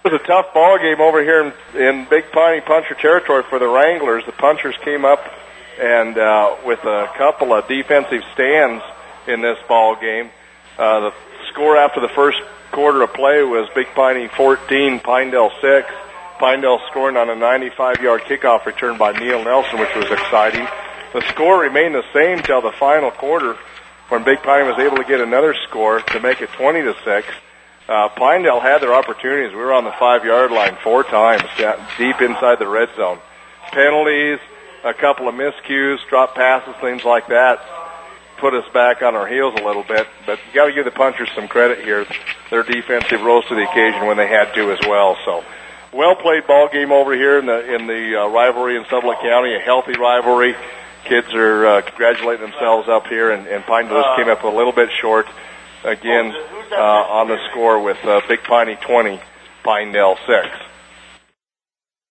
It was a tough ball game over here in Big Piney Puncher territory for the Wranglers. The Punchers came up and with a couple of defensive stands in this ball game. The score after the first quarter of play was Big Piney 14, Pinedale 6. Pinedale scoring on a 95-yard kickoff return by Neil Nelson, which was exciting. The score remained the same till the final quarter when Big Piney was able to get another score to make it 20-6. Pinedale had their opportunities. We were on the 5-yard line 4 times, deep inside the red zone. Penalties, a couple of miscues, drop passes, things like that put us back on our heels a little bit. But you got to give the Punchers some credit here. Their defensive rose to the occasion when they had to as well. So, well played ball game over here in the rivalry in Sublette County, a healthy rivalry. Kids are congratulating themselves up here, and Pinedale just came up a little bit short. Again, on the score with Big Piney 20, Pinedale 6.